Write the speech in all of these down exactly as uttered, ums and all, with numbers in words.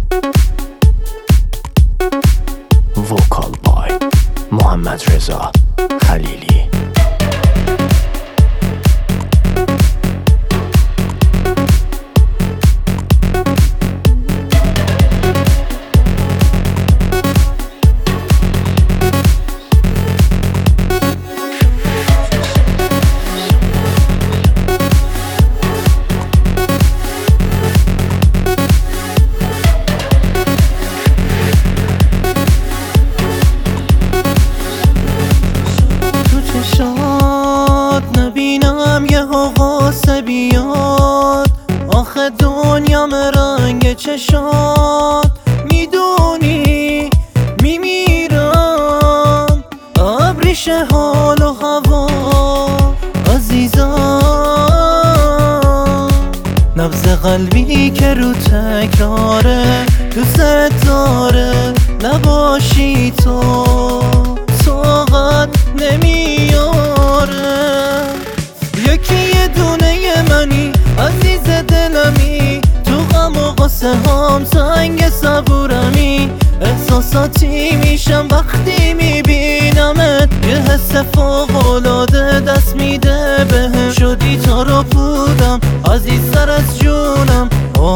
وکال بای محمد رضا خلیلی. نبینم یه قصه بیاد، آخه دنیام رنگ چشات. میدونی میمیرم ابریش حال و هوا عزیزم. نبض قلبی که رو تکراره دوست داره نباشی تو، طاقت نمیاره. یکی یه دونه منی عزیز دلمی، تو غم و قصه هم سنگ صبورمی. احساساتی میشم وقتی میبینمت، یه حس فوق‌العاده دست میده بهم. شدی تا رو بودم عزیزتر از جونم،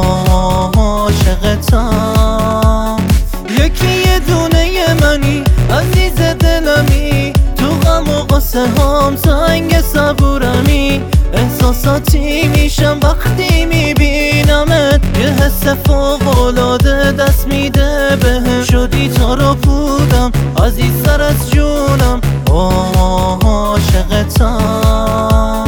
عاشقتم. یکی یه دونه منی عزیز دلمی، تو غم و قصه هم سنگ صبورمی. احساساتی میشم وقتی میبینمت، یه حس فوق‌العاده دست میده بهم. شدی تا رو بودم عزیزتر از جونم، عاشقتم.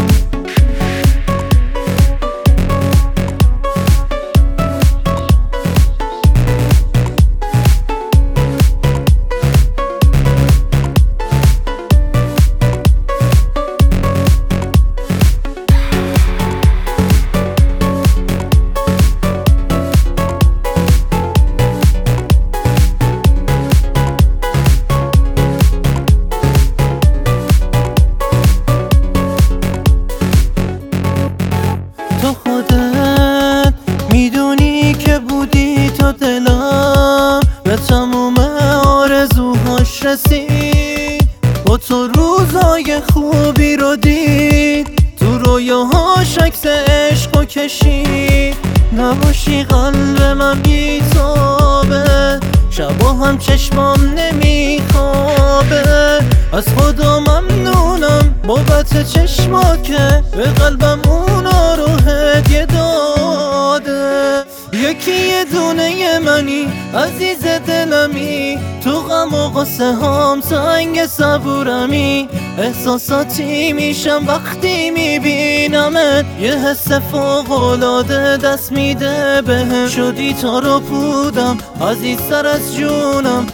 تو خودت میدونی که بودی تو دلم، به تموم آرزوهاش رسید. با تو روزای خوبی رو دید، تو رویاهاش عکس عشقو کشید. نباشی قلب من بیتابه، شبا هم چشمام نمیخوابه. از خدا ممنونم بابت چشما که به قلبم اونا رو هدیه داده. یکی یه دونه منی عزیز دلمی، تو غم و قصه هم سنگ صبورمی. احساساتی میشم وقتی میبینمت، یه حس فوق‌العاده دست میده بهم. شدی تا رو بودم عزیزتر از جونم،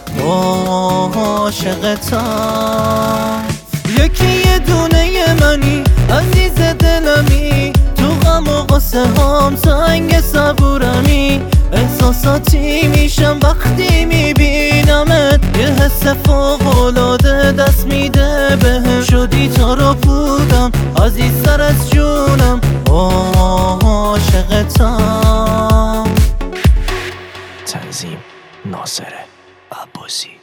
عاشقتم. یکی یه دونه منی عزیز دلمی، تو غم و قصه هم سنگ صبورمی. احساساتی میشم وقتی میبینمت، یه حس فوق‌العاده دست میده بهم. شدی تا رو بودم عزیزتر از جونم، عاشقتم. تنظیم ناصر عباسی.